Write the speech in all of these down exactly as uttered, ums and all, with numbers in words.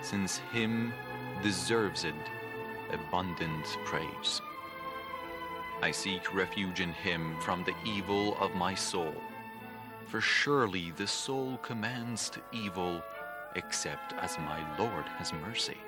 since him deserves it abundant praise. I seek refuge in him from the evil of my soul, for surely the soul commands to evil except as my Lord has mercy.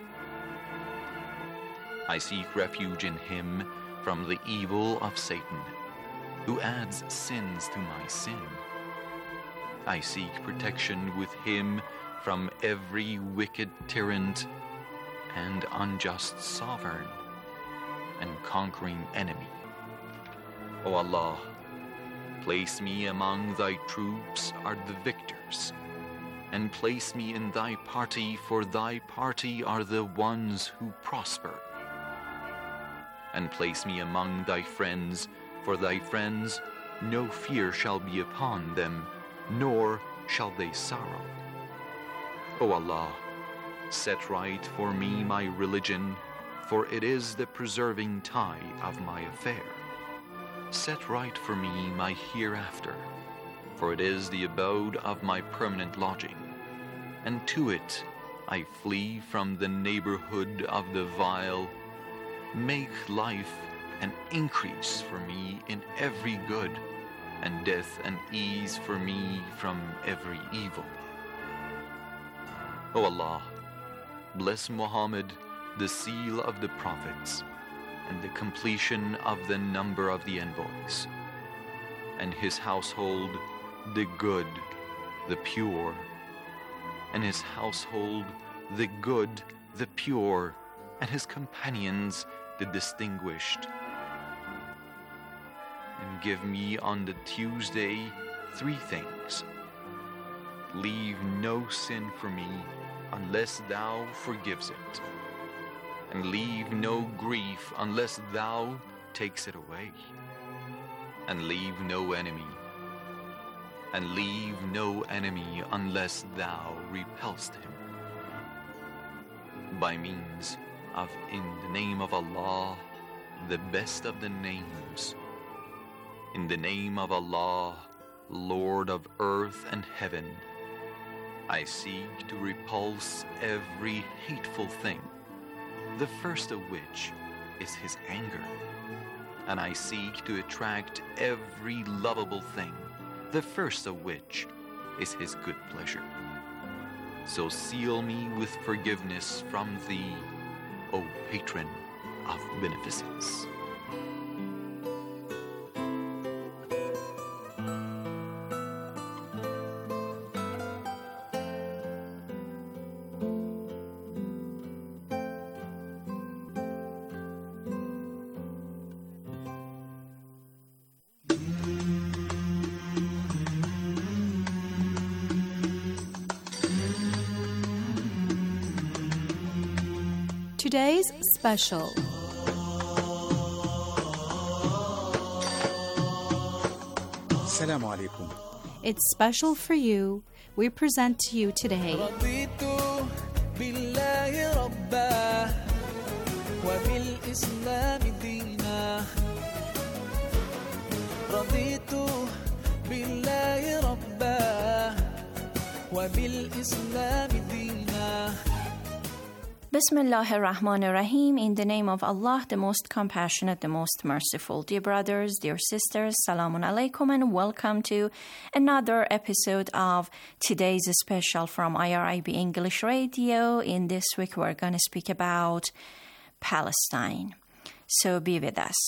I seek refuge in him from the evil of Satan, who adds sins to my sin. I seek protection with him from every wicked tyrant and unjust sovereign and conquering enemy. O Allah, place me among thy troops are the victors, and place me in thy party, for thy party are the ones who prosper. And place me among thy friends, for thy friends no fear shall be upon them, nor shall they sorrow. O Allah, set right for me my religion, for it is the preserving tie of my affair. Set right for me my hereafter, for it is the abode of my permanent lodging, and to it I flee from the neighborhood of the vile. Make life an increase for me in every good, and death an ease for me from every evil. O Allah, bless Muhammad, the seal of the prophets, and the completion of the number of the envoys, and his household, the good, the pure, and his household, the good, the pure, and his companions, the distinguished. And give me on the Tuesday three things. Leave no sin for me unless thou forgives it, and leave no grief unless thou takes it away, and leave no enemy, and leave no enemy unless thou repelst him. By means of in the name of Allah, the best of the names, in the name of Allah, Lord of earth and heaven, I seek to repulse every hateful thing, the first of which is his anger, and I seek to attract every lovable thing, the first of which is his good pleasure. So seal me with forgiveness from thee, O patron of beneficence. Today's special. Assalamu alaikum. It's special for you. We present to you today. Bismillahir Rahmanir Rahim. In the name of Allah, the most compassionate, the most merciful. Dear brothers, dear sisters, Salamun Alaikum, and welcome to another episode of today's special from I R I B English Radio. In this week, we're going to speak about Palestine. So be with us.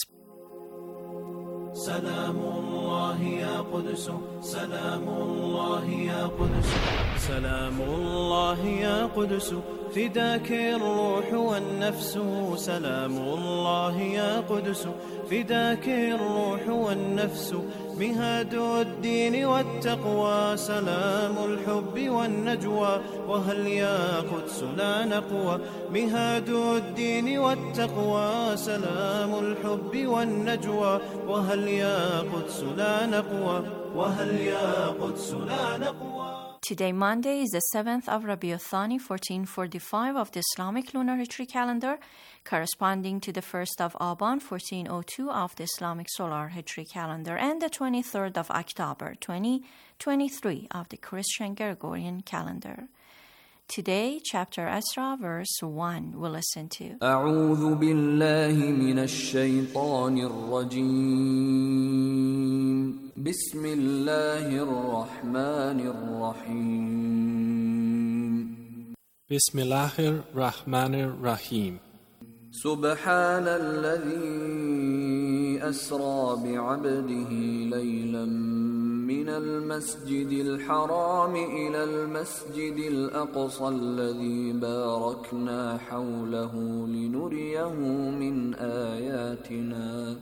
سلام الله يا قدس سلام الله يا قدس سلام الله يا قدس فداك الروح والنفس سلام الله يا قدس فداك الروح والنفس مهاد الدين والتقوى سلام الحب والنجوى وهل يا قدس لا نقوى مهاد الدين والتقوى سلام الحب والنجوى وهل يا قدس لا نقوى وهل يا قدس لا نقوى. Today, Monday, is the seventh of Rabi al-Thani, fourteen forty-five of the Islamic lunar Hijri calendar, corresponding to the first of Aban, fourteen oh two of the Islamic solar Hijri calendar, and the twenty-third of October, twenty twenty-three of the Christian Gregorian calendar. Today, chapter Asra, verse one, we'll listen to. أعوذ بالله من الشيطان الرجيم بسم الله الرحمن الرحيم بسم الله الرحمن الرحيم سبحان الذي أسرى بعبده ليلا من المسجد الحرام إلى المسجد الأقصى الذي باركنا حوله لنريه من آياتنا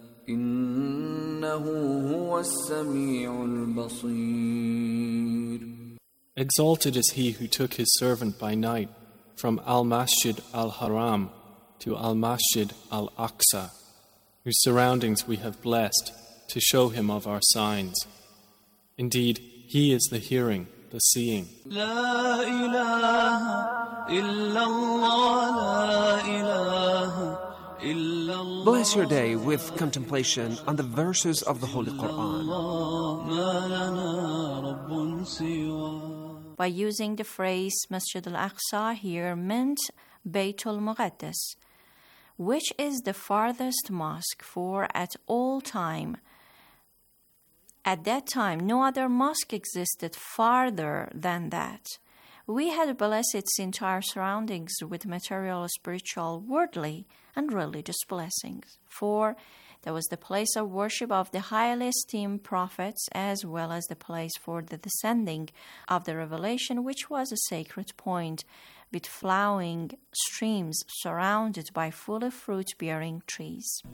إنه هو السميع البصير. Exalted is he who took his servant by night from Al-Masjid Al-Haram to Al-Masjid Al-Aqsa, whose surroundings we have blessed to show him of our signs. Indeed, he is the hearing, the seeing. لا إله إلا الله لا إله إلا الله. Bless your day with contemplation on the verses of the Holy Quran. ما لنا رب سواه. By using the phrase Masjid al-Aqsa here meant Baytul Muqaddas, which is the farthest mosque, for at all time At that time, no other mosque existed farther than that. We had blessed its entire surroundings with material, spiritual, worldly, and religious blessings. For that was the place of worship of the highly esteemed prophets, as well as the place for the descending of the revelation, which was a sacred point, with flowing streams surrounded by fully fruit-bearing trees.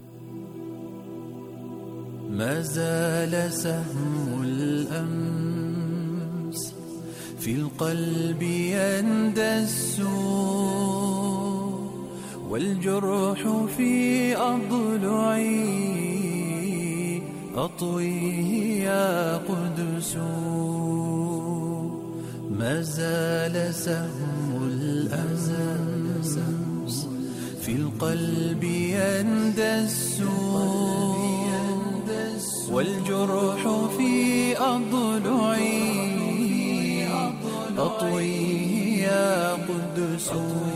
ما زال سهم الأمس في القلب يندس والجرح في أضلعي أطويه يا قدس ما زال سهم الأمس في القلب يندس والجرح في أضلعي أطويه يا قدس.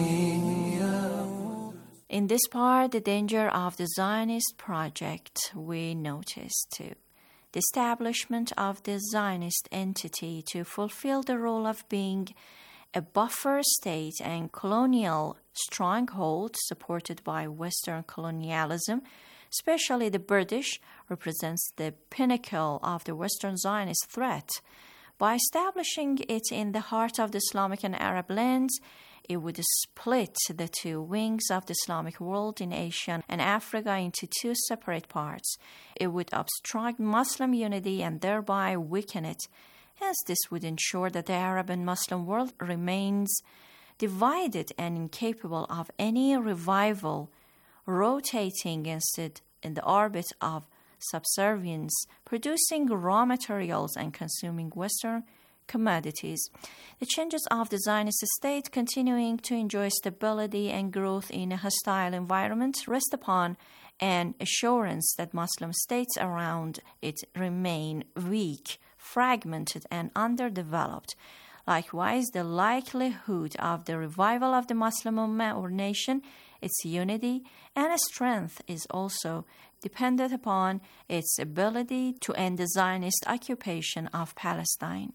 In this part, the danger of the Zionist project we notice too. The establishment of the Zionist entity to fulfill the role of being a buffer state and colonial stronghold supported by Western colonialism, especially the British, represents the pinnacle of the Western Zionist threat. By establishing it in the heart of the Islamic and Arab lands, it would split the two wings of the Islamic world in Asia and Africa into two separate parts. It would obstruct Muslim unity and thereby weaken it. Hence, this would ensure that the Arab and Muslim world remains divided and incapable of any revival, rotating instead in the orbit of subservience, producing raw materials and consuming Western commodities. The changes of the Zionist state continuing to enjoy stability and growth in a hostile environment rest upon an assurance that Muslim states around it remain weak, fragmented, and underdeveloped. Likewise, the likelihood of the revival of the Muslim Ummah or nation, its unity and strength is also dependent upon its ability to end the Zionist occupation of Palestine.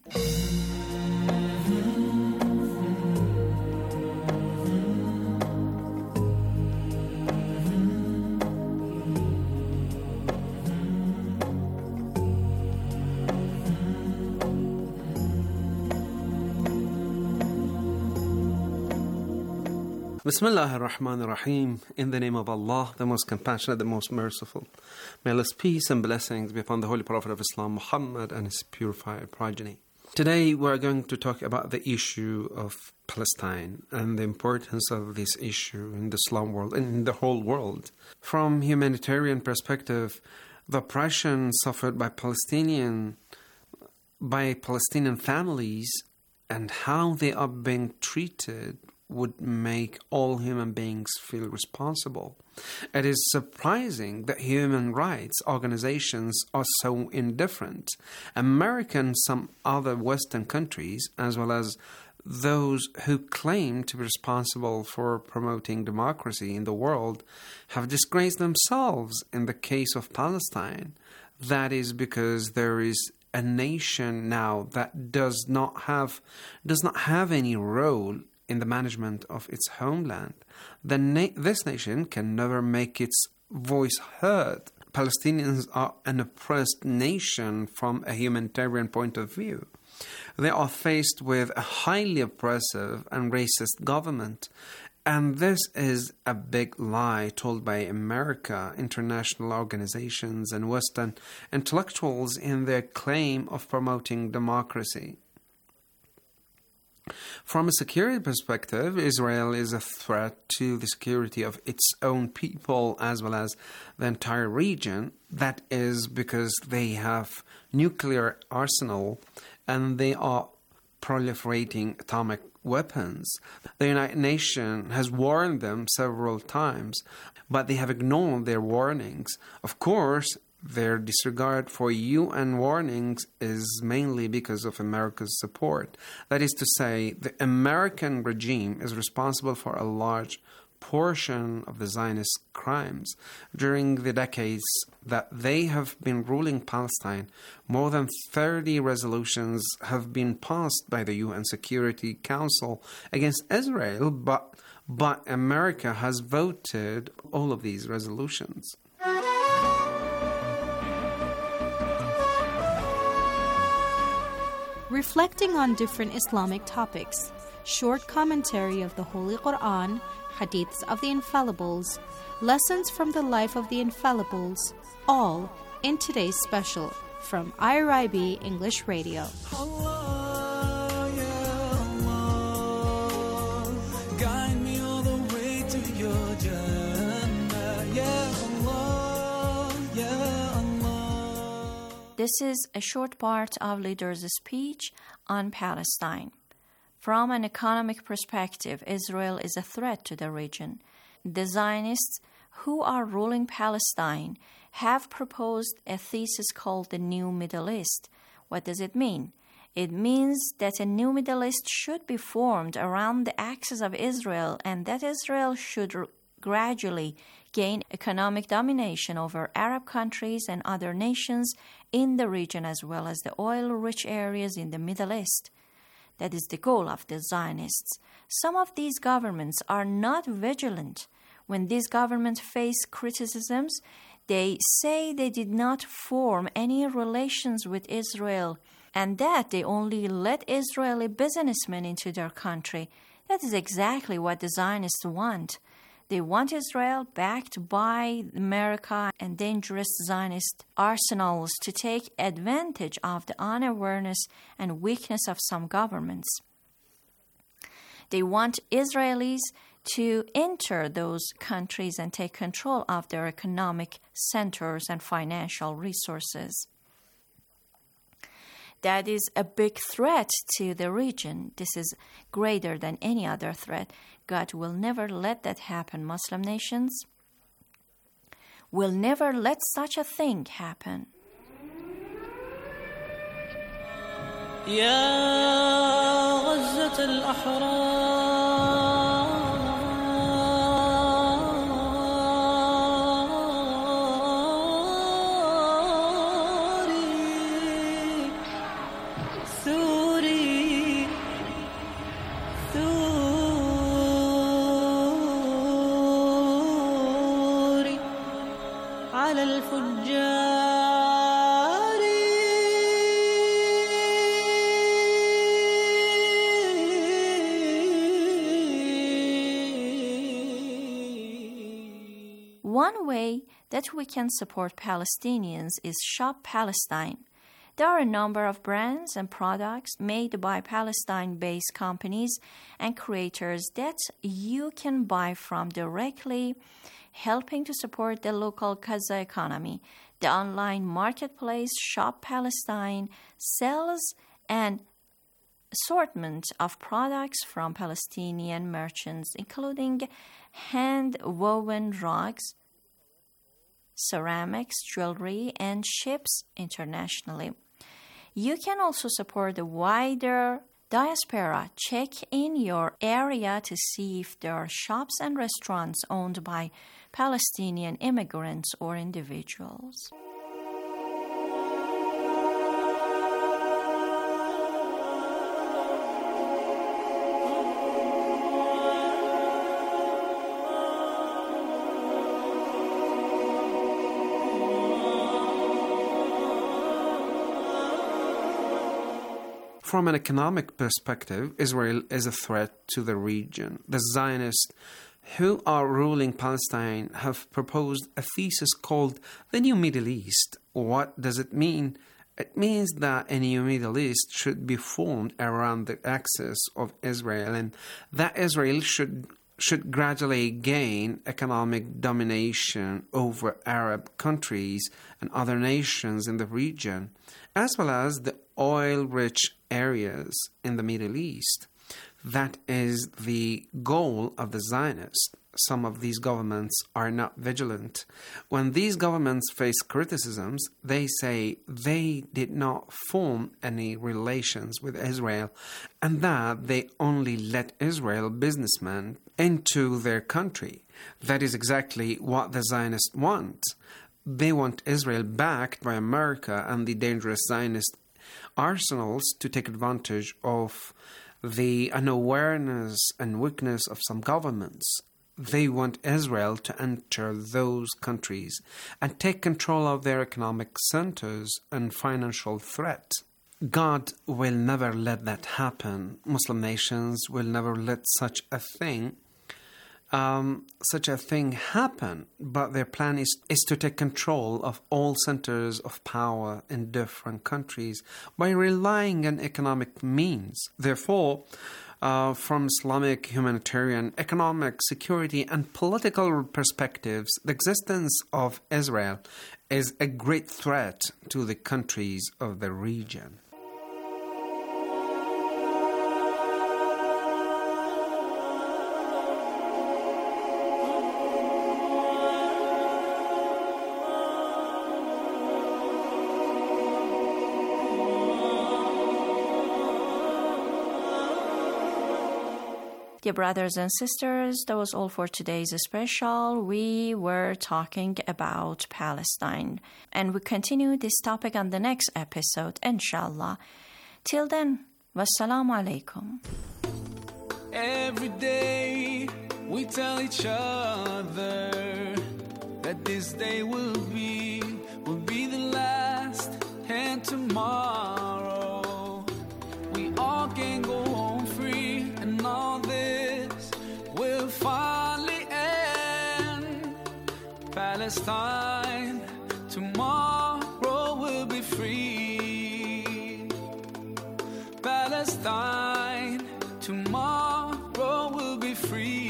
Bismillah ar-Rahman ar-Rahim. In the name of Allah, the most compassionate, the most merciful. May Allah's peace and blessings be upon the Holy Prophet of Islam, Muhammad, and his purified progeny. Today we're going to talk about the issue of Palestine and the importance of this issue in the Islam world and in the whole world. From humanitarian perspective, the oppression suffered by Palestinian by Palestinian families and how they are being treated would make all human beings feel responsible. It is surprising that human rights organizations are so indifferent. America and some other Western countries, as well as those who claim to be responsible for promoting democracy in the world have disgraced themselves in the case of Palestine. That is because there is a nation now that does not have does not have any role in the management of its homeland. The na- this nation can never make its voice heard. Palestinians are an oppressed nation from a humanitarian point of view. They are faced with a highly oppressive and racist government. And this is a big lie told by America, international organizations, and Western intellectuals in their claim of promoting democracy. From a security perspective, Israel is a threat to the security of its own people as well as the entire region. That is because they have nuclear arsenal and they are proliferating atomic weapons. The United Nations has warned them several times, but they have ignored their warnings. Of course, their disregard for U N warnings is mainly because of America's support. That is to say, the American regime is responsible for a large portion of the Zionist crimes. During the decades that they have been ruling Palestine, more than thirty resolutions have been passed by the U N Security Council against Israel, but, but America has voted all of these resolutions. Reflecting on different Islamic topics, short commentary of the Holy Quran, hadiths of the Infallibles, lessons from the life of the Infallibles, all in today's special from I R I B English Radio. Allah, ya Allah, guide me all the way to your Jannah, ya Allah, ya Allah. This is a short part of leader's speech on Palestine. From an economic perspective, Israel is a threat to the region. The Zionists who are ruling Palestine have proposed a thesis called the New Middle East. What does it mean? It means that a new Middle East should be formed around the axis of Israel and that Israel should r- gradually gain economic domination over Arab countries and other nations in the region as well as the oil-rich areas in the Middle East. That is the goal of the Zionists. Some of these governments are not vigilant. When these governments face criticisms, they say they did not form any relations with Israel and that they only let Israeli businessmen into their country. That is exactly what the Zionists want. They want Israel backed by America and dangerous Zionist arsenals to take advantage of the unawareness and weakness of some governments. They want Israelis to enter those countries and take control of their economic centers and financial resources. That is a big threat to the region. This is greater than any other threat. God will never let that happen. Muslim nations will never let such a thing happen. يا غزة الأحرار ثوري ثوري على الفجار One way that we can support Palestinians is Shop Palestine. There are a number of brands and products made by Palestine-based companies and creators that you can buy from directly, helping to support the local Gaza economy. The online marketplace Shop Palestine sells an assortment of products from Palestinian merchants, including hand-woven rugs, ceramics, jewelry, and ships internationally. You can also support the wider Diaspora, check in your area to see if there are shops and restaurants owned by Palestinian immigrants or individuals. From an economic perspective, Israel is a threat to the region. The Zionists who are ruling Palestine have proposed a thesis called the New Middle East. What does it mean? It means that a new Middle East should be formed around the axis of Israel, and that Israel should should gradually gain economic domination over Arab countries and other nations in the region, as well as the oil-rich areas in the Middle East. That is the goal of the Zionists. Some of these governments are not vigilant. When these governments face criticisms, they say they did not form any relations with Israel and that they only let Israel businessmen into their country. That is exactly what the Zionists want. They want Israel backed by America and the dangerous Zionist arsenals to take advantage of the unawareness and weakness of some governments. They want Israel to enter those countries and take control of their economic centers and financial threat. God will never let that happen. Muslim nations will never let such a thing Um, such a thing happen, but their plan is, is to take control of all centers of power in different countries by relying on economic means. Therefore, uh, from Islamic, humanitarian, economic, security, and political perspectives, the existence of Israel is a great threat to the countries of the region. Dear brothers and sisters, that was all for today's special. We were talking about Palestine, and we continue this topic on the next episode, inshallah. Till then, wassalamu alaikum. Every day we tell each other that this day will be, will be the last, and tomorrow we all can go home free, and all this will finally end. Palestine, tomorrow will be free. Palestine, tomorrow will be free.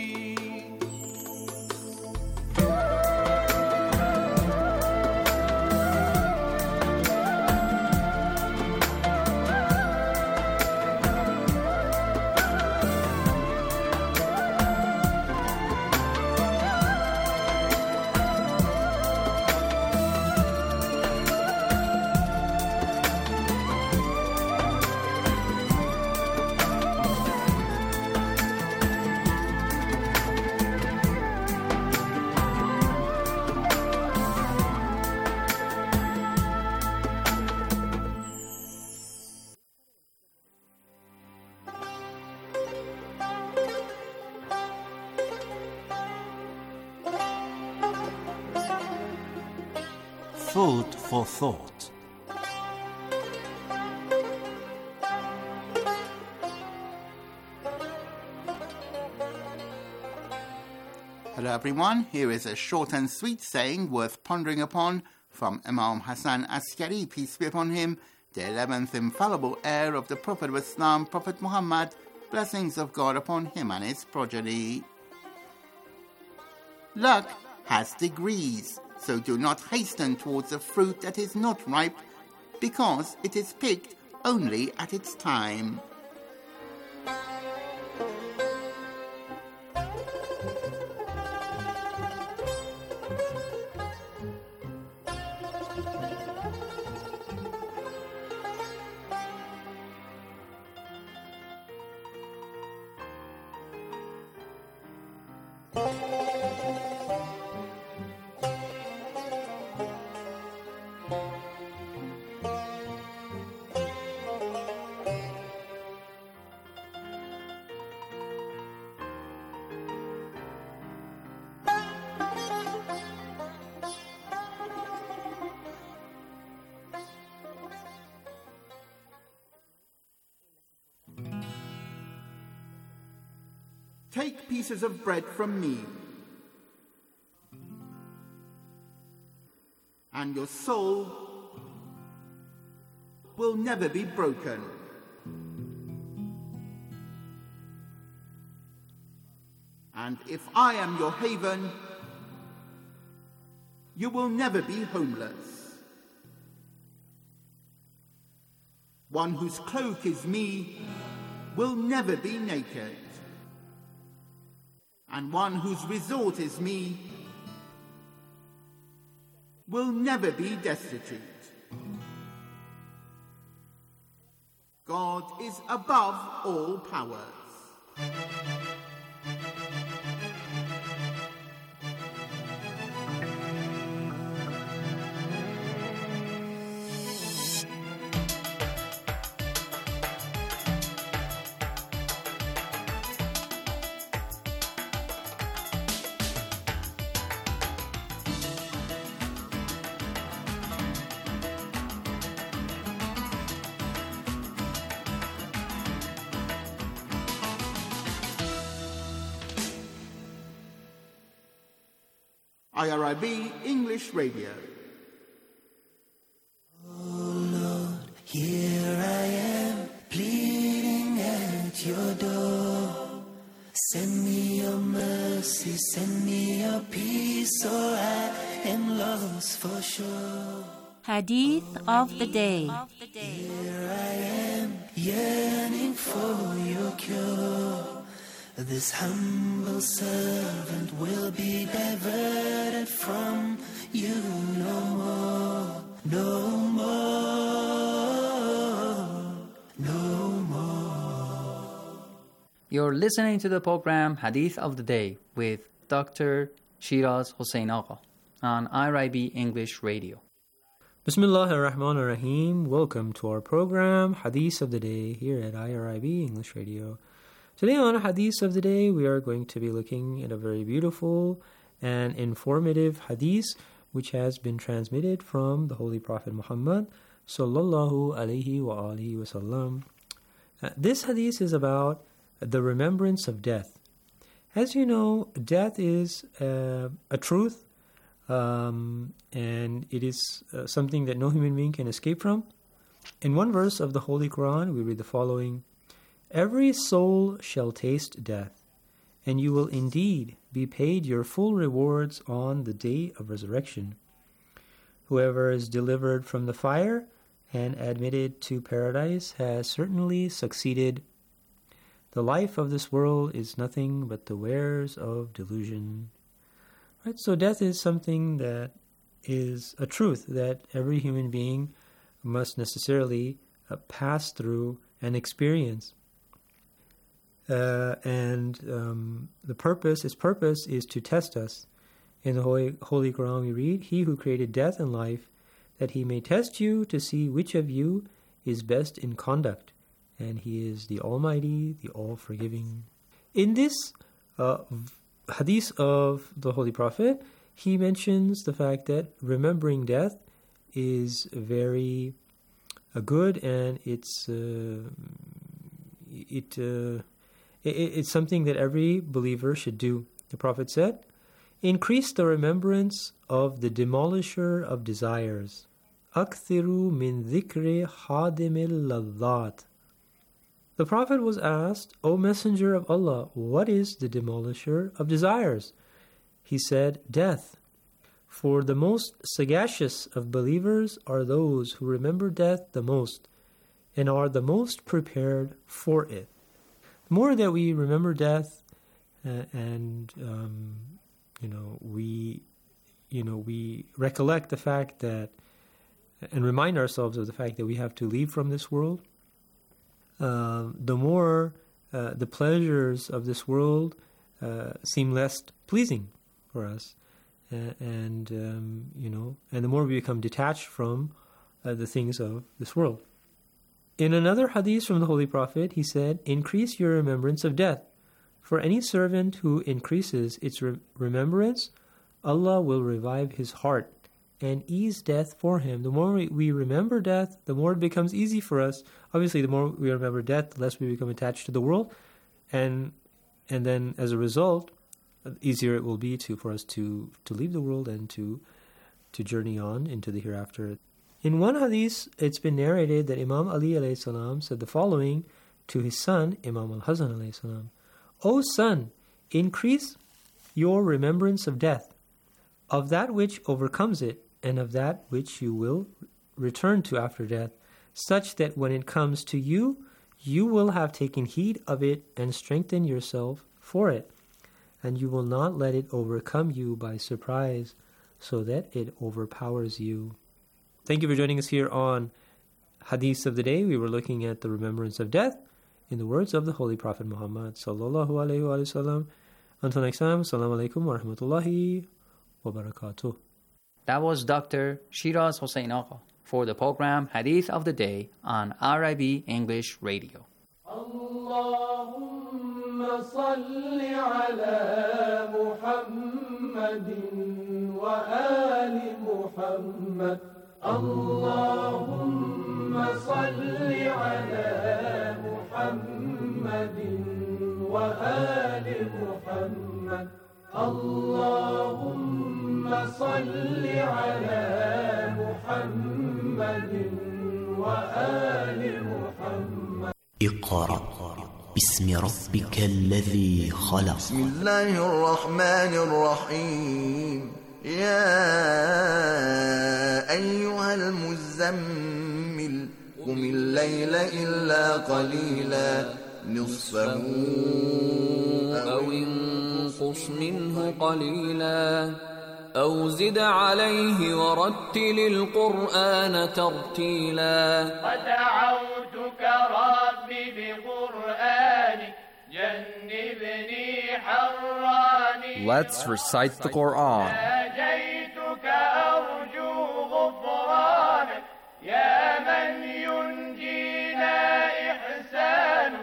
Food for thought. Hello everyone, here is a short and sweet saying worth pondering upon from Imam Hassan Askari, peace be upon him, the eleventh infallible heir of the Prophet of Islam, Prophet Muhammad, blessings of God upon him and his progeny. Luck has degrees, so do not hasten towards a fruit that is not ripe, because it is picked only at its time. Take pieces of bread from me, and your soul will never be broken. And if I am your haven, you will never be homeless. One whose cloak is me will never be naked. And one whose resort is me will never be destitute. God is above all powers. I R I B English Radio. Oh Lord, here I am, pleading at your door. Send me your mercy, send me your peace, or I am lost for sure. Hadith of the day. Here I am, yearning for your cure. This humble servant will be diverted from you no more, no more, no more. You're listening to the program Hadith of the Day with Doctor Shiraz Hossein Agha on I R I B English Radio. Bismillah ar-Rahman ar-Rahim. Welcome to our program Hadith of the Day here at I R I B English Radio. Today on Hadith of the Day, we are going to be looking at a very beautiful and informative hadith which has been transmitted from the Holy Prophet Muhammad sallallahu alaihi wa alihi wasallam. Uh, this hadith is about the remembrance of death. As you know, death is uh, a truth, um, and it is uh, something that no human being can escape from. In one verse of the Holy Quran, we read the following: "Every soul shall taste death, and you will indeed be paid your full rewards on the day of resurrection. Whoever is delivered from the fire and admitted to paradise has certainly succeeded. The life of this world is nothing but the wares of delusion." Right? So death is something that is a truth that every human being must necessarily uh, pass through and experience. Uh, and um, the purpose, its purpose is to test us. In the Holy, Holy Quran we read, "He who created death and life, that he may test you to see which of you is best in conduct. And he is the Almighty, the All-Forgiving." In this uh, hadith of the Holy Prophet, he mentions the fact that remembering death is very uh, good, and it's uh, it. Uh, It's something that every believer should do. The Prophet said, "Increase the remembrance of the demolisher of desires. Akthiru min dhikri hadimil ladhat." The Prophet was asked, "O Messenger of Allah, what is the demolisher of desires?" He said, "Death. For the most sagacious of believers are those who remember death the most and are the most prepared for it." The more that we remember death, uh, and um, you know we, you know we recollect the fact that, and remind ourselves of the fact that we have to leave from this world, uh, the more uh, the pleasures of this world uh, seem less pleasing for us. Uh, and, um, you know, and the more we become detached from uh, the things of this world. In another hadith from the Holy Prophet, he said, increase your remembrance of death. For any servant who increases its re- remembrance, Allah will revive his heart and ease death for him. The more we, we remember death, the more it becomes easy for us. Obviously, the more we remember death, the less we become attached to the world. And and then as a result, easier it will be to for us to, to leave the world and to to journey on into the hereafter. In one hadith, it's been narrated that Imam Ali alayhi salam said the following to his son, Imam al-Hasan alayhi salam, O son, increase your remembrance of death, of that which overcomes it, and of that which you will return to after death, such that when it comes to you, you will have taken heed of it and strengthened yourself for it, and you will not let it overcome you by surprise, so that it overpowers you. Thank you for joining us here on Hadith of the Day. We were looking at the remembrance of death in the words of the Holy Prophet Muhammad sallallahu alaihi wasallam. Until next time, assalamu alaikum wa rahmatullahi wa barakatuh. That was Doctor Shiraz Hossein Agha for the program Hadith of the Day on R I B English Radio. Allahumma salli ala Muhammadin wa ali Muhammad. Allahumma salli ala Muhammadin wa ali Muhammad. Allahumma salli ala Muhammadin wa ali Muhammad. اقرأ باسم ربك الذي خلق. بسم الله الرحمن الرحيم. يا أيها المزمل قم الليل إلا قليلا نصفه أو انقص منه قليلا أو زد عليه ورتل القرآن ترتيلا ودعوتك ربي بقرآنك جنبني حراني. Let's recite the Quran. ناجيتك أرجو غفرانك يا من ينجينا إحسانك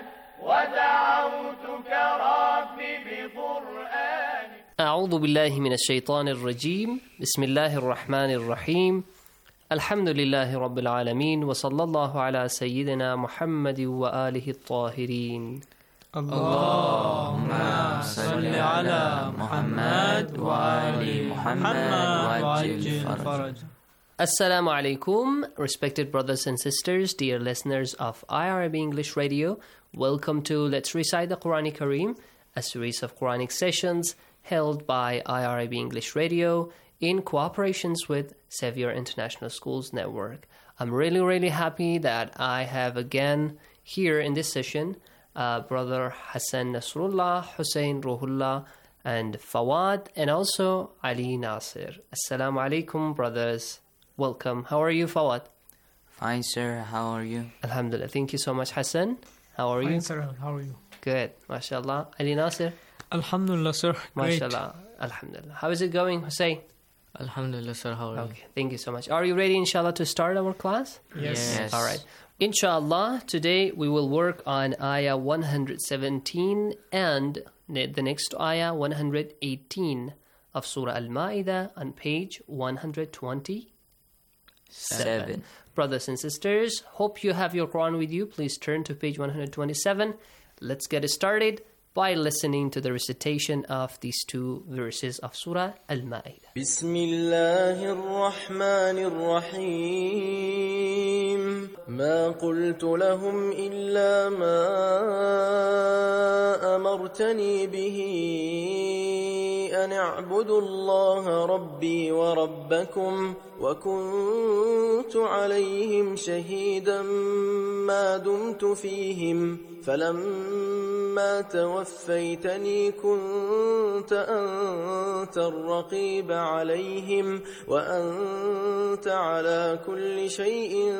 ودعوتك ربي بقرآنك. أعوذ بالله من الشيطان الرجيم. بسم الله الرحمن الرحيم. الحمد لله رب العالمين وصلى الله على سيدنا محمد وآله الطاهرين. اللهم صل على محمد وآل محمد وعجل فرج. Assalamu alaikum, respected brothers and sisters, dear listeners of I R B English Radio. Welcome to Let's Recite the Quran Kareem, a series of Quranic sessions held by I R B English Radio in cooperations with Xavier International Schools Network. I'm really, really happy that I have again here in this session uh, Brother Hassan Nasrullah, Hussein Ruhullah, and Fawad, and also Ali Nasir. Assalamu alaikum, brothers. Welcome. How are you, Fawad? Fine, sir. How are you? Alhamdulillah. Thank you so much, Hassan. How are you? Fine, sir. How are you? Good. MashaAllah. Ali Nasir? Alhamdulillah, sir. Great. MashaAllah. Alhamdulillah. How is it going, Hussein? Alhamdulillah, sir. How are okay. you? Thank you so much. Are you ready, inshallah, to start our class? Yes. yes. All right. Inshallah, today we will work on ayah one hundred seventeen and the next ayah one hundred eighteen of Surah Al-Ma'idah on page one hundred twenty-seven. Seven. Brothers and sisters, hope you have your Quran with you. Please turn to page one hundred twenty-seven. Let's get started by listening to the recitation of these two verses of Surah Al-Ma'idah. Bismillahir Rahmanir Rahim. ما قلت لهم إلا ما أمرتني به أن اعبدوا الله ربي وربكم وكنت عليهم شهيدا ما دمت فيهم فلما توفيتني كنت أنت الرقيب عليهم وأنت على كل شيء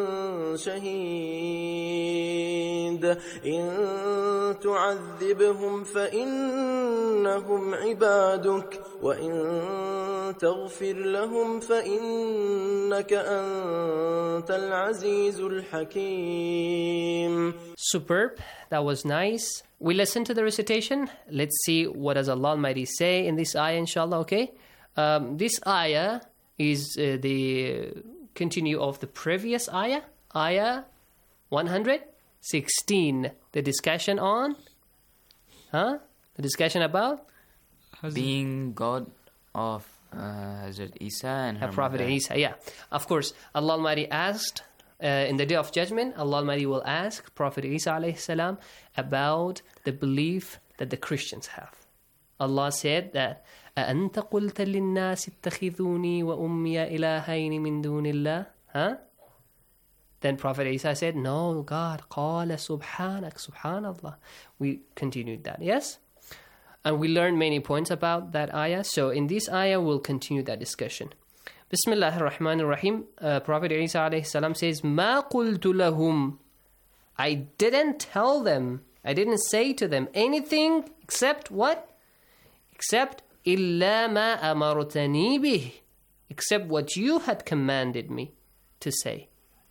شهيد إن تعذبهم فإنهم عبادك وإن تغفر لهم فإنك أنت العزيز الحكيم. Superb. That was nice. We listen to the recitation. Let's see what does Allah Almighty say in this ayah, inshallah, okay? Um, this ayah is uh, the continue of the previous ayah, ayah one hundred sixteen. The discussion on, huh? The discussion about? Being God of uh, Hazrat Isa and her Prophet mother. Isa, yeah. Of course, Allah Almighty asked, Uh, in the day of judgment, Allah Almighty will ask Prophet Isa alayhi salam about the belief that the Christians have. Allah said that أَأَنْتَ قُلْتَ لِلنَّاسِ اتَّخِذُونِي وَأُمِّيَ إِلَهَيْنِ مِن دُونِ اللَّهِ Huh? Then Prophet Isa said, no, God, قَالَ سُبْحَانَكَ Subhanallah. We continued that, yes? And we learned many points about that ayah. So in this ayah, we'll continue that discussion. Bismillah ar-Rahman ar-Rahim. Uh, Prophet Isa alayhi salam says, مَا قُلْتُ لَهُمْ I didn't tell them, I didn't say to them anything except what? Except إِلَّا مَا أَمَرْتَنِي بِهِ Except what you had commanded me to say.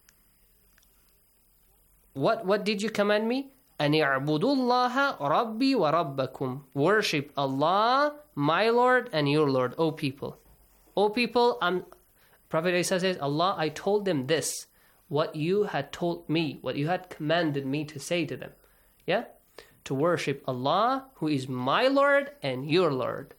What, what did you command me? أَنِ اعْبُدُوا اللَّهَ رَبِّي وَرَبَّكُمْ Worship Allah, my Lord and your Lord, O people. O people, I'm, Prophet Isa says, Allah, I told them this, what you had told me, what you had commanded me to say to them. Yeah? To worship Allah, who is my Lord and your Lord.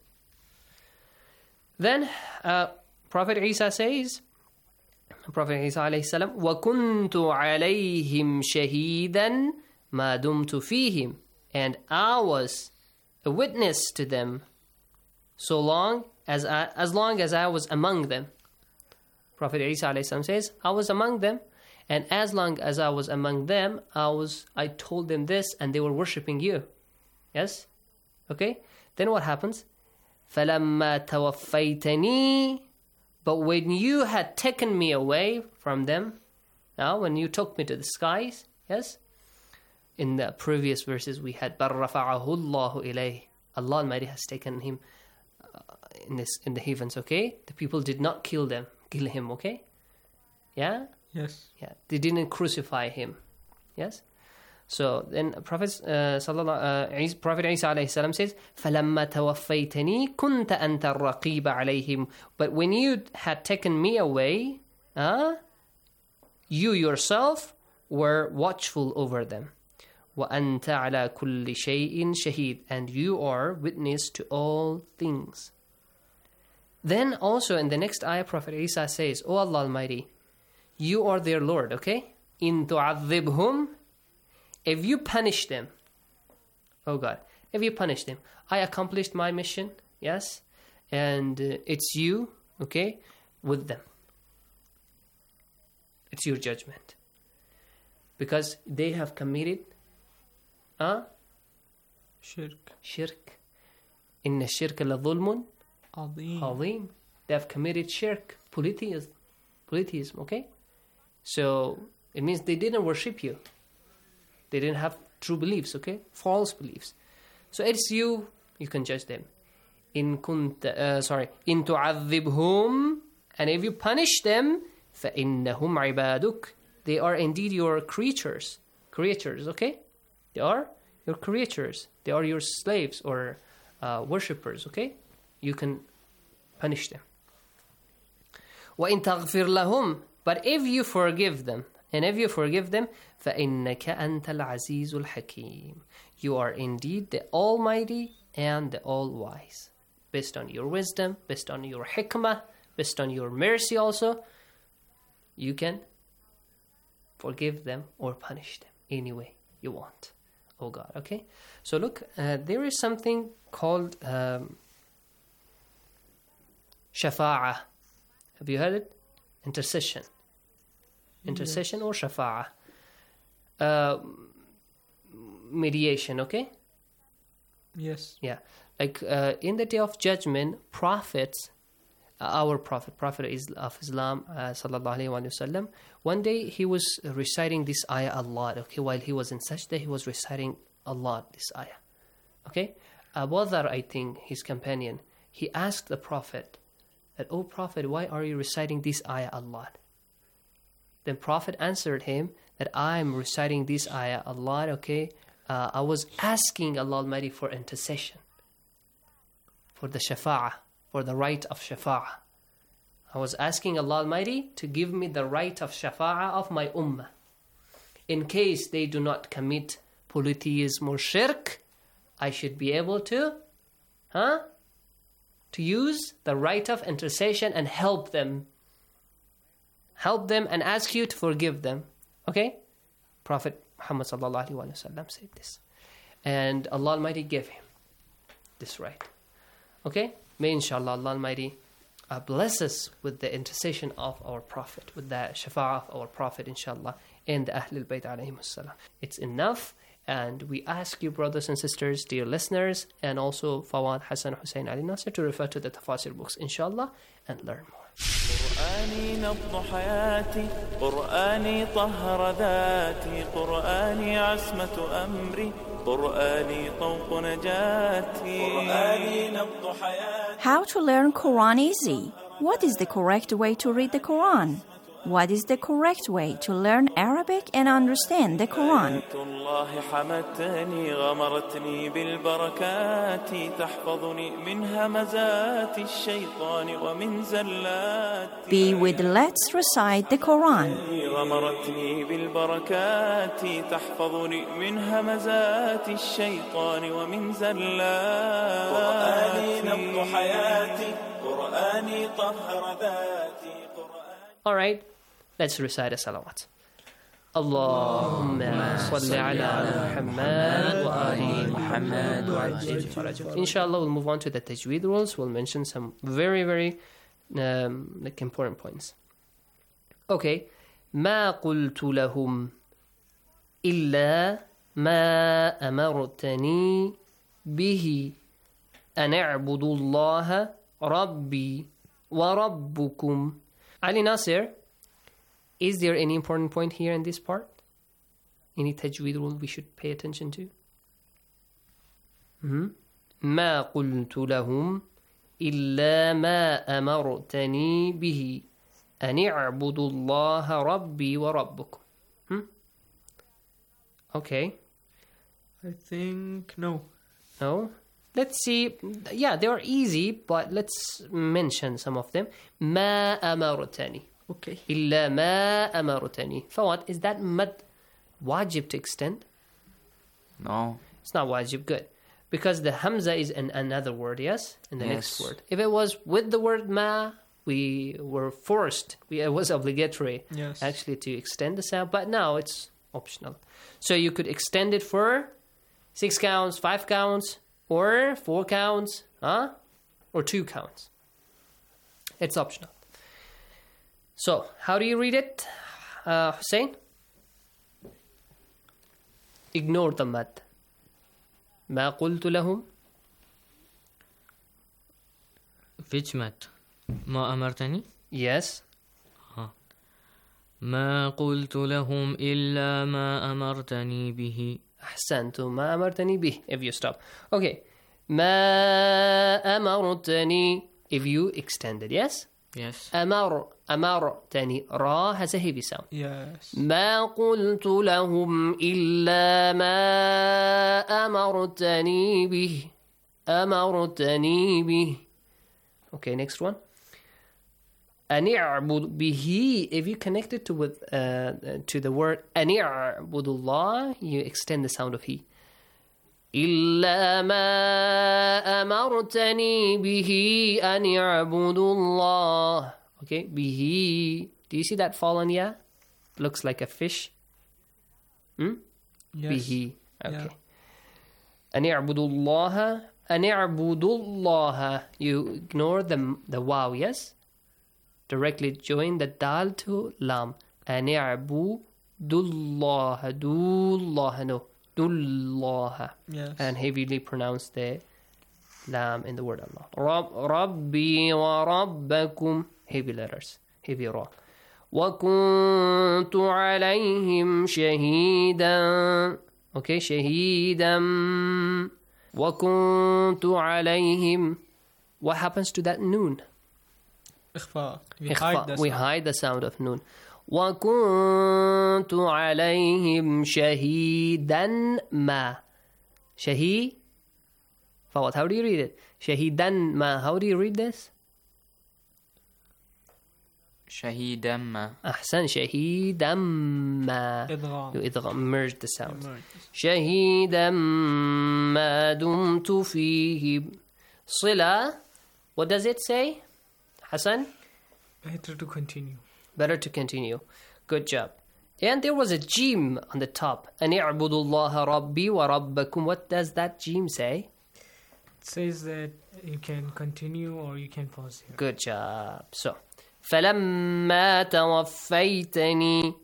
Then, uh, Prophet Isa says, Prophet Isa alayhi salam, وَكُنْتُ عَلَيْهِمْ شَهِيدًا مَا دُمْتُ فِيهِمْ And I was a witness to them so long as I, as long as I was among them. Prophet Isa alayhi salam says, I was among them, and as long as I was among them, I was I told them this, and they were worshipping you. Yes? Okay? Then what happens? فَلَمَّا تَوَفَّيْتَنِي But when you had taken me away from them, now when you took me to the skies, yes? In the previous verses we had بَرْ رَفَعَهُ اللَّهُ إِلَيْهِ Allah Almighty has taken him in this in the heavens, okay? The people did not kill them, kill him, okay? Yeah? Yes. Yeah. They didn't crucify him. Yes? So then Prophet uh, sallallahu uh, Prophet Isa alayhi salam says, فَلَمَّا تَوَفَّيْتَنِي كُنْتَ أَنْتَ الرَّقِيبَ عَلَيْهِمْ But when you had taken me away, uh, you yourself were watchful over them. وَأَنْتَ عَلَى كُلِّ شَيْءٍ شَهِيدٍ And you are witness to all things. Then also in the next ayah, Prophet Isa says, O Allah Almighty, you are their Lord, okay? إِن تُعَذِّبْهُمْ If you punish them, oh God, if you punish them, I accomplished my mission, yes? And uh, it's you, okay, with them. It's your judgment. Because they have committed huh? Shirk. Shirk. إِنَّ الشِّرْكَ لَظُلْمٌ عظيم. عظيم. They have committed shirk, polytheism, polytheism, okay? So it means they didn't worship you. They didn't have true beliefs, okay? False beliefs. So it's you, you can judge them. In kunt, uh, sorry, in tu'adhibhum, and if you punish them, فَإِنَّهُمْ عِبَادُكَ They are indeed your creatures, creatures, okay? They are your creatures. They are your slaves or uh, worshippers, okay? You can punish them. وَإِن تَغْفِرْ لَهُمْ But if you forgive them, and if you forgive them, فَإِنَّكَ أَنْتَ الْعَزِيزُ الْحَكِيمُ You are indeed the Almighty and the All-Wise. Based on your wisdom, based on your hikmah, based on your mercy also, you can forgive them or punish them any way you want. Oh God, okay? So look, uh, there is something called um, shafa'ah. Have you heard it? Intercession. Intercession yes. or shafa'ah. Uh, mediation, okay? Yes. Yeah. Like uh, in the day of judgment, prophets, uh, our prophet, Prophet of Islam, uh, sallallahu alayhi wa sallam, one day he was reciting this ayah a lot, okay? While he was in sajda, he was reciting a lot this ayah, okay? Abu Dhar, I think, his companion, he asked the Prophet that, "Oh Prophet, why are you reciting this ayah a lot?" Then Prophet answered him that I'm reciting this ayah a lot, okay? Uh, I was asking Allah Almighty for intercession, for the shafa'ah, for the right of shafa'ah. I was asking Allah Almighty to give me the right of shafa'ah of my ummah. In case they do not commit polytheism or shirk, I should be able to, huh? To use the right of intercession and help them. Help them and ask you to forgive them. Okay? Prophet Muhammad sallallahu alaihi wasallam said this. And Allah Almighty gave him this right. Okay? May inshallah Allah Almighty uh, bless us with the intercession of our Prophet, with the shafa'ah of our Prophet inshallah, and the Ahlul Bayt alayhimus salam. It's enough. And we ask you, brothers and sisters, dear listeners, and also Fawad Hassan Hussein Ali Nasser, to refer to the tafasir books, inshallah, and learn more. قرآني نبض حياتي قرآني طهر ذاتي قرآني عصمة أمري قرآني طوق نجاتي قرآني نبض حياتي. How to learn Quran easy? What is the correct way to read the Quran? What is the correct way to learn Arabic and understand the Quran? الله حمتني غمرتني بالبركات تحفظني من همزات الشيطان ومن زلات. Be with Let's Recite the Quran. غمرتني بالبركات تحفظني من همزات الشيطان ومن زلات. قرآني نبض حياتي قرآني طهر ذاتي. All right. Let's recite a salawat. Allahumma salli ala Muhammad wa ali Muhammad wa ajil farajah. Inshallah, we'll move on to the tajweed rules. We'll mention some very, very um, like important points. Okay. ما قلت لهم إلا ما أمرتني به أن اعبدوا الله ربي وربكم. Ali Nasir, is there any important point here in this part? Any tajweed rule we should pay attention to? ما قلت لهم إلا ما أمرتني به أن اعبدوا الله ربي وربكم. Hmm? Okay. I think no. No? Let's see. Yeah, they are easy, but let's mention some of them. ما أمرتني. Okay. إلا ما أمرتني. فوات, is that mad wajib to extend? No. It's not wajib. Good. Because the hamza is in another word, yes? In the Yes. next word. If it was with the word ma, we were forced. We, it was obligatory Yes. actually to extend the sound, but now it's optional. So you could extend it for six counts, five counts, or four counts, huh? Or two counts. It's optional. So, how do you read it, uh, Hussein? Ignore the mad. ما قلت لهم. Which mat? ما أمرتني? Yes. ها. ما قلت لهم إلا ما أمرتني به. أحسنتم. ما أمرتني به. If you stop. Okay. ما أمرتني. If you extend it, yes? Yes. أمر أمرتني. Ra has a heavy sound. Yes. ما قلت لهم إلا ما أمرتني به. أمرتني به. Okay, next one. أن اعبد به. If you connect it to with uh, to the word أن اعبد الله, you extend the sound of he. إلا ما أمرتني به أن يعبد الله. Okay, به. Do you see that fallen ya? Looks like a fish. Hmm? Yes. به. Okay. Yeah. أن يعبد الله. أن يعبد الله. You ignore the the wow, yes? Directly join the dal to lam. أن يعبد الله. Do Allah. No. Dullah. Yes. And heavily pronounce the lam in the word Allah. Rab, Rabbi wa Rabbakum. Heavy letters. Heavy ra. وَكُنْتُ عَلَيْهِمْ شَهِيدًا. Okay, شَهِيدًا. وَكُنْتُ عَلَيْهِمْ. What happens to that noon? إخفاء. We, إخفاء. hide the We sound. hide the sound of noon. وَكُنْتُ عَلَيْهِمْ شَهِيدًا ما. Shahid. Fawad, how do you read it? Shahidan ma. How do you read this? Shahidan ma. Ahsan. Shahidan ma. Idgham. You idgham. Merge the sounds. Shahidan ma dumtu fihi. Sila. What does it say? Hassan? Better to continue. Better to continue. Good job. And there was a jim on the top. أَنِ اعْبُدُوا اللَّهَ رَبِّي وَرَبَّكُمْ. What does that jim say? It says that you can continue or you can pause here. Good job. So, فَلَمَّا تَوَفَّيْتَنِي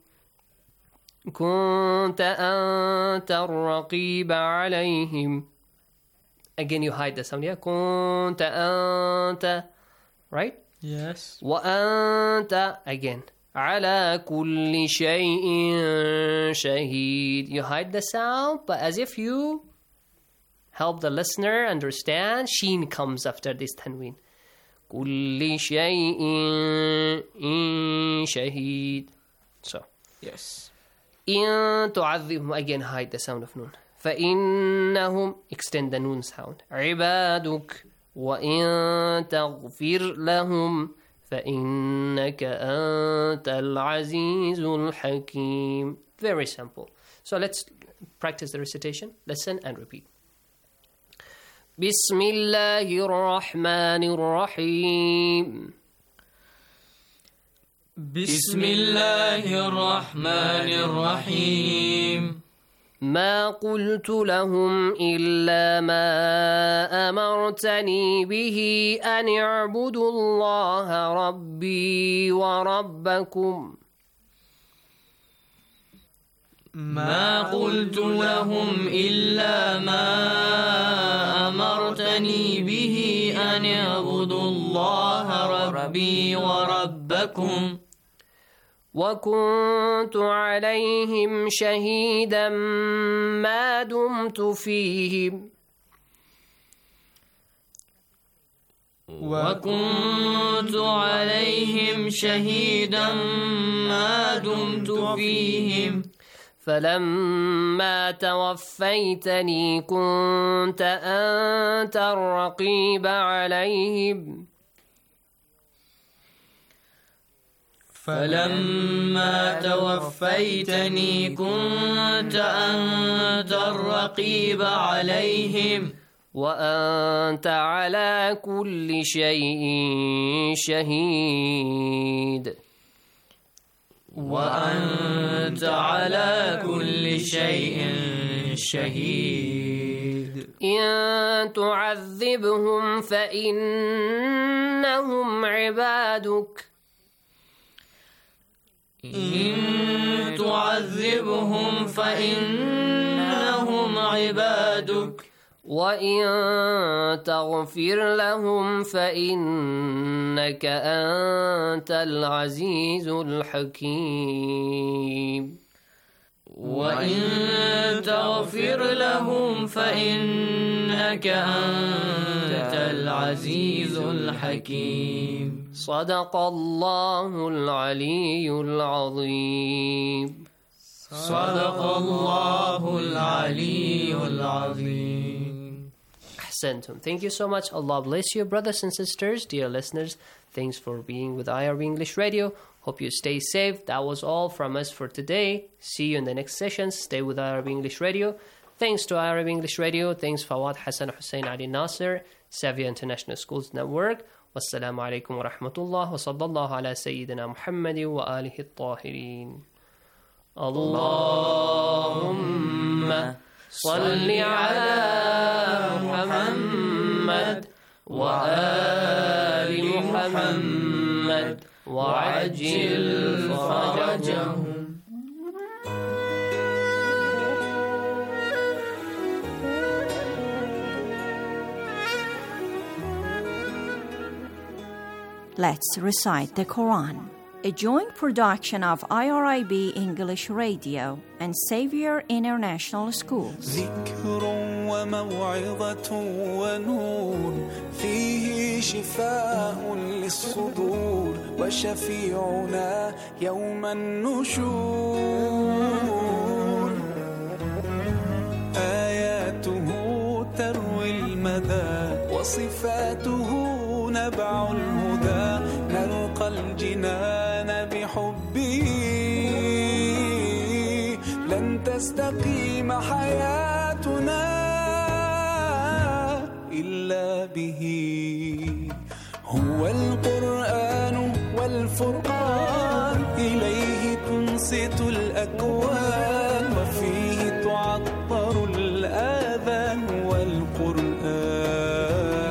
كُنْتَ أَنْتَ الرَّقِيبَ عَلَيْهِمْ. Again, you hide the sound. Yeah? كُنْتَ أَنْتَ. Right? Yes. وأنت again على كل شيء شهيد. You hide the sound, but as if you help the listener understand, sheen comes after this tanween. كل شيء شهيد. So yes. إن تعذبهم, again hide the sound of noon. فإنهم, extend the noon sound. عبادك. وَإِن تَغْفِرْ لَهُمْ فَإِنَّكَ أَنْتَ الْعَزِيزُ الْحَكِيمُ. Very simple. So let's practice the recitation. Listen and repeat. بسم الله الرحمن الرحيم. بسم الله الرحمن الرحيم. ما قلت لهم إلا ما أمرتني به أن اعبدوا الله ربي وربكم. ما قلت لهم إلا ما أمرتني به أن اعبدوا الله ربي وربكم. وكنت عليهم شهيدا ما دمت فيهم. وكنت عليهم شهيدا ما دمت فيهم. فلما توفيتني كنت أنت الرقيب عليهم. فلما توفيتني كنت أنت الرقيب عليهم. وأنت على كل شيء شهيد. وأنت على كل شيء شهيد. إن تعذبهم فإنهم عبادك. إن تعذبهم فإنهم عبادك. وإن تغفر لهم فإنك أنت العزيز الحكيم. وإن تغفر لهم فإنك أنت العزيز الحكيم. صدق الله العلي العظيم. صدق الله العلي العظيم. Ahsantum. Thank you so much. Allah bless you, brothers and sisters, dear listeners. Thanks for being with I R B English Radio. Hope you stay safe. That was all from us for today. See you in the next session. Stay with I R B English Radio. Thanks to I R B English Radio. Thanks Fawad Hassan Hussein Ali Nasser, Savia International Schools Network. Wassalamu alaikum wa rahmatullah wa sallallahu ala Sayyidina Muhammad wa alihi at-tahirin. Allahumma salli ala Muhammad wa ali Muhammad وعجل فرجهم. Let's recite the Quran. A joint production of I R I B English Radio and Xavier International School. ذكر وموعظة ونور فيه شفاء للصدور وشفيعنا يوم النشور آياته تروي المدى وصفاته نبع الهدى نلقى الجنان بحبه لن تستقيم حياتنا إلا به هو القرآن والفرقان إليه تنصت الأكوان وفيه تعطر الآذان والقرآن.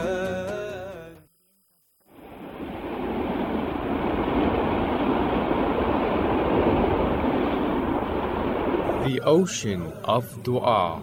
The ocean of dua.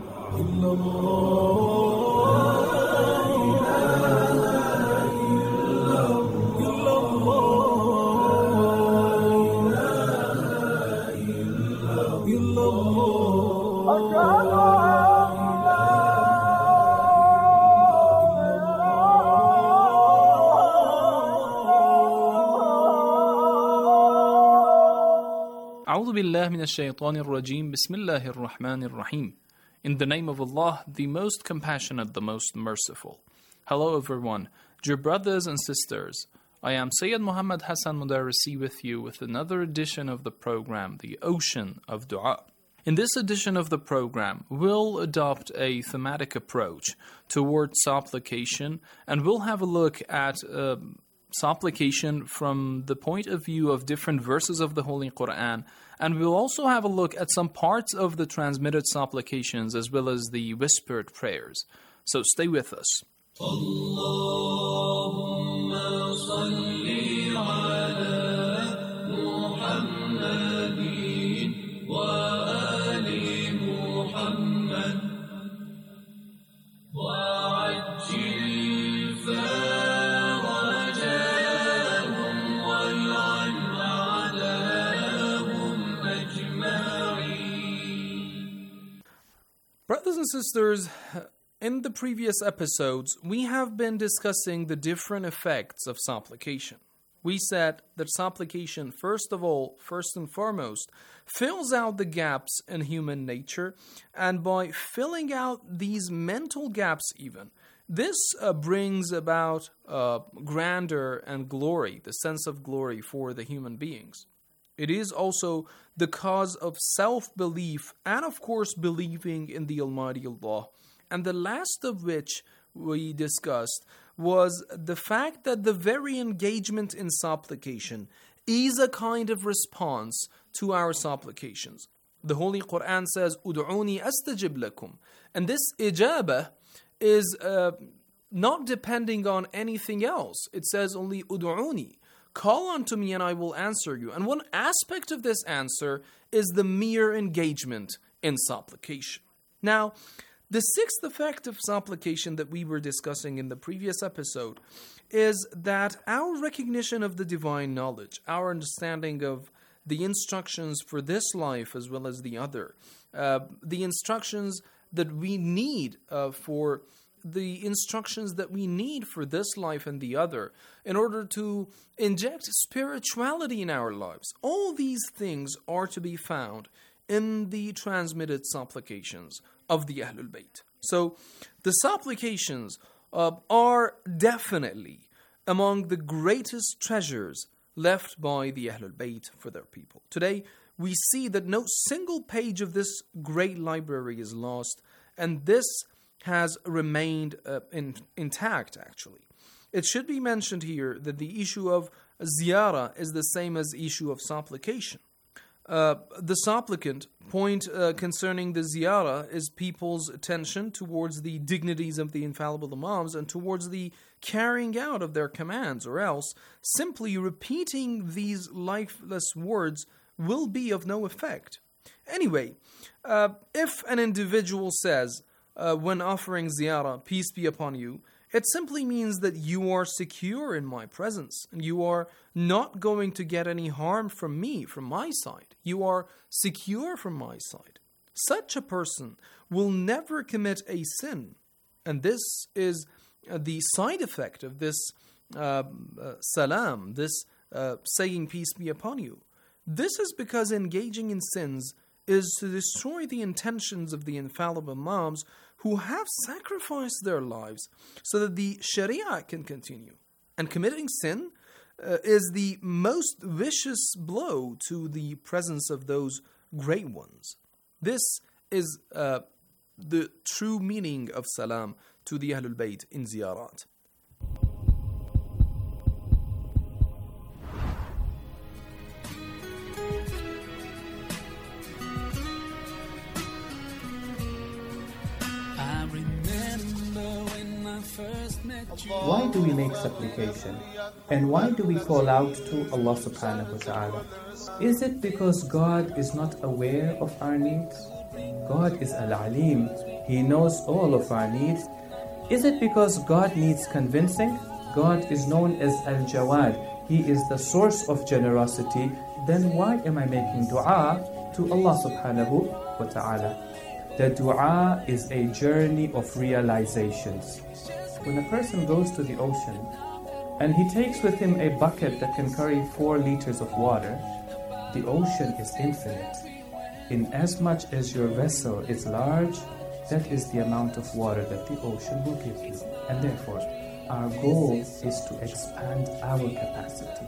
أعوذ بالله من الشيطان الرجيم بسم الله الرحمن الرحيم. In the name of Allah, the most compassionate, the most merciful. Hello everyone, dear brothers and sisters. I am Sayyid Muhammad Hassan Mudarrisi with you with another edition of the program, The Ocean of Dua. In this edition of the program, we'll adopt a thematic approach towards supplication, and we'll have a look at uh, supplication from the point of view of different verses of the Holy Quran, and we'll also have a look at some parts of the transmitted supplications as well as the whispered prayers. So stay with us. Allahumma salli ala Muhammadin wa ali Muhammad wa ajil farajahum wal'an a'dahum ajma'in. Brothers and sisters, in the previous episodes, we have been discussing the different effects of supplication. We said that supplication, first of all, first and foremost, fills out the gaps in human nature, and by filling out these mental gaps even, this uh, brings about uh, grandeur and glory, the sense of glory for the human beings. It is also the cause of self-belief and, of course, believing in the Almighty Allah. And the last of which we discussed was the fact that the very engagement in supplication is a kind of response to our supplications. The Holy Quran says, "Ud'uni astajib lakum," and this ijabah is uh, not depending on anything else. It says only "Ud'uni," call unto me and I will answer you. And one aspect of this answer is the mere engagement in supplication. Now, the sixth effect of supplication that we were discussing in the previous episode is that our recognition of the divine knowledge, our understanding of the instructions for this life as well as the other, uh, the instructions that we need uh, for the instructions that we need for this life and the other in order to inject spirituality in our lives. All these things are to be found in the transmitted supplications of the Ahlul Bayt. So the supplications uh, are definitely among the greatest treasures left by the Ahlul Bayt for their people. Today, we see that no single page of this great library is lost, and this has remained uh, in, intact, actually. It should be mentioned here that the issue of ziyarah is the same as the issue of supplication. Uh, the supplicant point uh, concerning the ziyarah is people's attention towards the dignities of the infallible imams and towards the carrying out of their commands, or else simply repeating these lifeless words will be of no effect. Anyway, uh, if an individual says, uh, when offering ziyarah, peace be upon you, It simply means that you are secure in my presence, and you are not going to get any harm from me, from my side. You are secure from my side. Such a person will never commit a sin. And this is uh, the side effect of this uh, uh, salam, this uh, saying peace be upon you. This is because engaging in sins is to destroy the intentions of the infallible Imams who have sacrificed their lives so that the Sharia can continue. And committing sin uh, is the most vicious blow to the presence of those great ones. This is uh, the true meaning of salam to the Ahlul Bayt in ziyarat. Why do we make supplication? And why do we call out to Allah subhanahu wa ta'ala? Is it because God is not aware of our needs? God is Al-Alim. He knows all of our needs. Is it because God needs convincing? God is known as Al-Jawad. He is the source of generosity. Then why am I making dua to Allah subhanahu wa ta'ala? The dua is a journey of realizations. When a person goes to the ocean and he takes with him a bucket that can carry four liters of water, the ocean is infinite. In as much as your vessel is large, that is the amount of water that the ocean will give you. And therefore, our goal is to expand our capacity.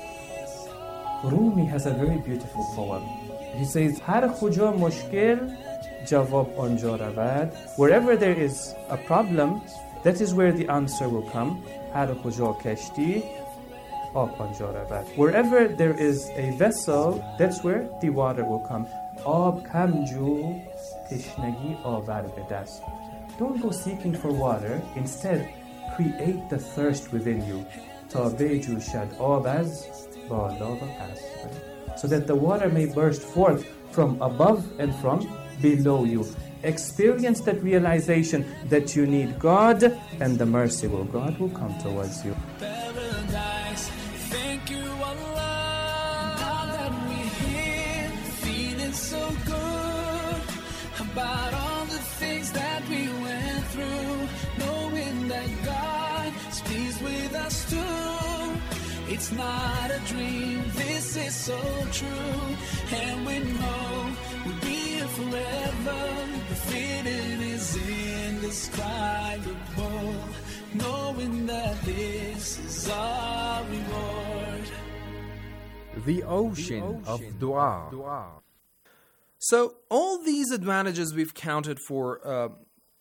Rumi has a very beautiful poem. He says, Har khuja mushkil jawab anja ravad. Wherever there is a problem, that is where the answer will come. Har khuja kashti ab anja ravad. Wherever there is a vessel, that's where the water will come. Ab kamju tishnagi avar bedast. Don't go seeking for water. Instead, create the thirst within you. Ta beju shad abaz bala wa pas. So that the water may burst forth from above and from below you. Experience that realization that you need God, and the merciful God will come towards you. Paradise, thank you Allah. Now that we're here, feeling so good about all the things that we went through, knowing that God is pleased with us too. It's not a dream, this is so true, and we know we'll be here forever. The feeling is indescribable, knowing that this is our reward. The ocean of dua. So all these advantages we've counted for uh,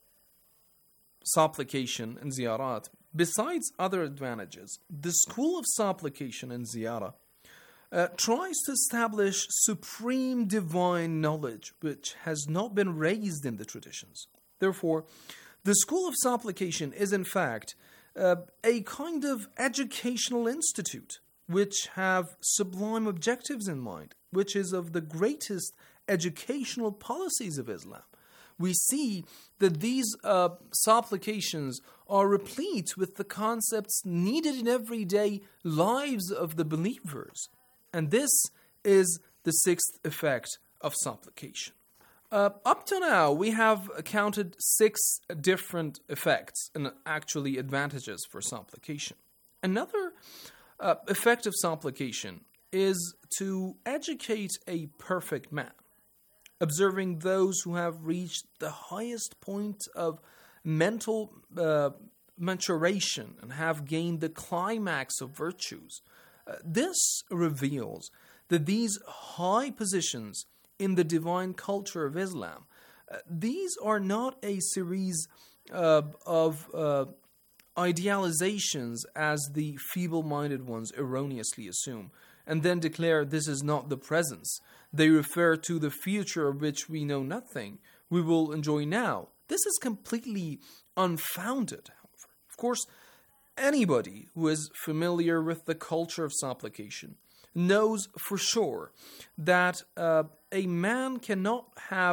supplication and ziyarat. Besides other advantages, the school of supplication and ziyarah uh, tries to establish supreme divine knowledge which has not been raised in the traditions. Therefore, the school of supplication is in fact uh, a kind of educational institute which have sublime objectives in mind, which is of the greatest educational policies of Islam. We see that these uh, supplications are replete with the concepts needed in everyday lives of the believers. And this is the sixth effect of supplication. Uh, up to now, we have counted six different effects and actually advantages for supplication. Another uh, effect of supplication is to educate a perfect man, observing those who have reached the highest point of mental uh, maturation and have gained the climax of virtues. Uh, this reveals that these high positions in the divine culture of Islam, uh, these are not a series uh, of uh, idealizations as the feeble-minded ones erroneously assume, and then declare this is not the presence. They refer to the future of which we know nothing, we will enjoy now. This is completely unfounded, however. Of course, anybody who is familiar with the culture of supplication knows for sure that uh, a man cannot have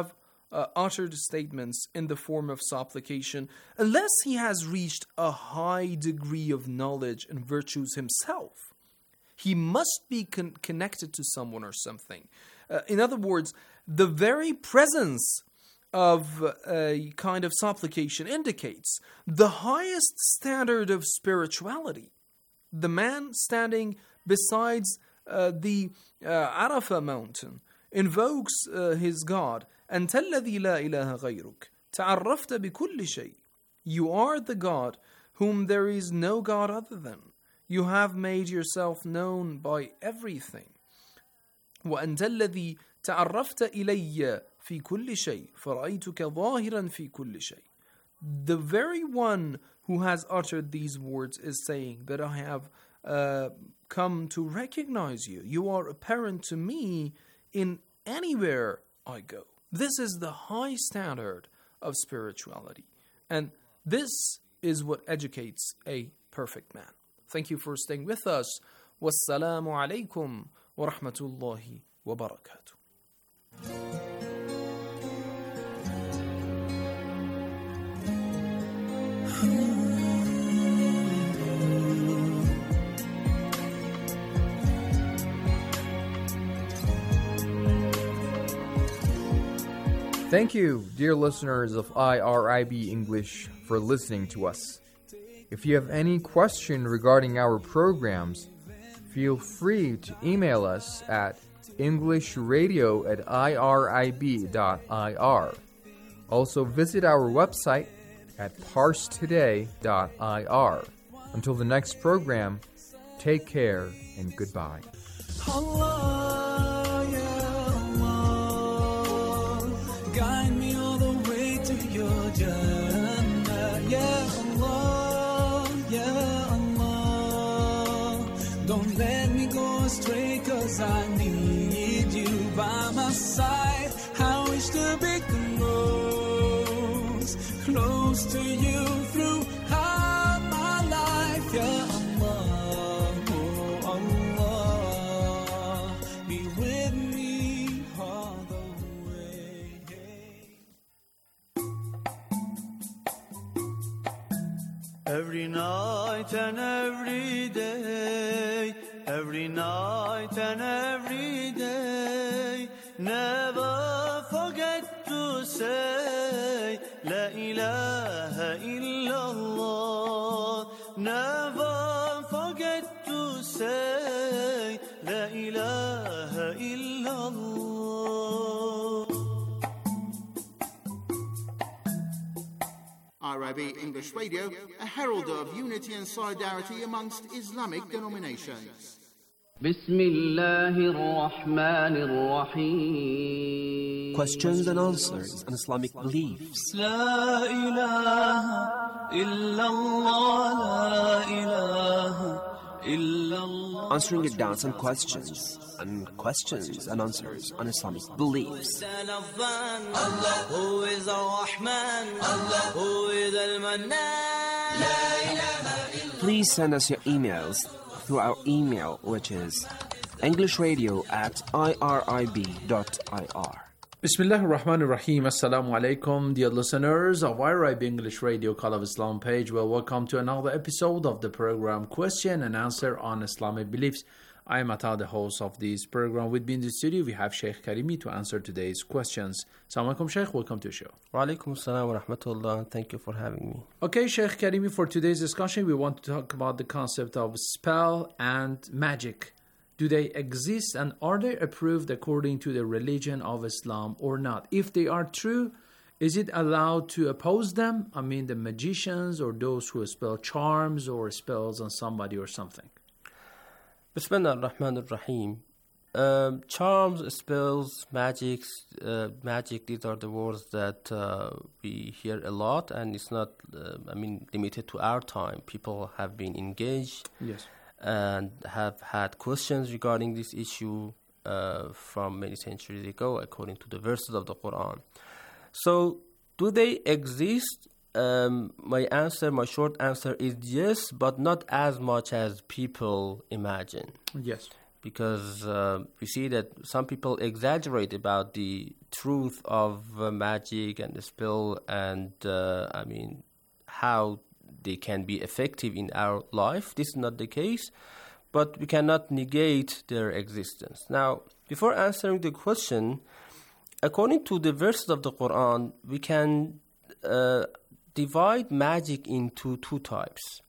uh, uttered statements in the form of supplication unless he has reached a high degree of knowledge and virtues himself. He must be con- connected to someone or something. Uh, in other words, the very presence of a kind of supplication indicates the highest standard of spirituality. The man standing besides uh, the uh, Arafah mountain invokes uh, his God. أنت الذي لا إله غيرك تعرفت بكل شيء. You are the God whom there is no God other than. You have made yourself known by everything. وأنت الذي تعرفت إلي في كل شيء فرأيتك ظاهرا في كل شيء. The very one who has uttered these words is saying that I have uh, come to recognize you. You are apparent to me in anywhere I go. This is the high standard of spirituality. And this is what educates a perfect man. Thank you for staying with us. Wassalamu alaikum wa rahmatullahi wa barakatuh. Thank you, dear listeners of I R I B English, for listening to us. If you have any question regarding our programs, feel free to email us at englishradio at irib dot I R. Also visit our website at parsetoday dot I R. Until the next program, take care and goodbye. Allah, ya Allah, guide me all the way to your Jannah. Ya Allah, ya Allah, don't let me go astray, 'cause I need you by my side. I wish to be close, close to you throughout my life. Ya Allah, oh Allah, be with me all the way. Every night and every day, every night and every day, never forget to say La ilaha illallah. Never forget to say La ilaha illallah. I R I B English Radio, a herald of unity and solidarity amongst Islamic denominations. بسم الله الرحمن الرحيم. Questions and answers on Islamic beliefs. لا إله إلا الله, لا إله إلا الله. Answering your doubts and questions, and questions and answers on Islamic beliefs. Allah, who is Ar-Rahman, Allah, who is Al-Mannan. Please send us your emails through our email, which is englishradio at irib dot I R. Bismillah ar-Rahman ar-Rahim. Assalamu alaikum, dear listeners of I R I B English Radio Call of Islam page. Well, welcome to another episode of the program Question and Answer on Islamic Beliefs. I am Ata, the host of this program. With me in the studio, we have Sheikh Karimi to answer today's questions. Assalamu alaikum, Sheikh. Welcome to the show. Wa alaikum assalam wa rahmatullah. Thank you for having me. Okay, Sheikh Karimi, for today's discussion, we want to talk about the concept of spell and magic. Do they exist, and are they approved according to the religion of Islam or not? If they are true, is it allowed to oppose them? I mean, the magicians or those who spell charms or spells on somebody or something. Bismillah ar-Rahman ar-Rahim. Um, charms, spells, magics, uh, magic, these are the words that uh, we hear a lot, and it's not, uh, I mean, limited to our time. People have been engaged. Yes. And have had questions regarding this issue uh, from many centuries ago, according to the verses of the Quran. So, do they exist? Um, my answer, my short answer is yes, but not as much as people imagine. Yes. because uh, we see that some people exaggerate about the truth of uh, magic and the spell, and uh, I mean how they can be effective in our life. This is not the case, but we cannot negate their existence. Now, before answering the question, according to the verses of the Quran, we can uh, divide magic into two types.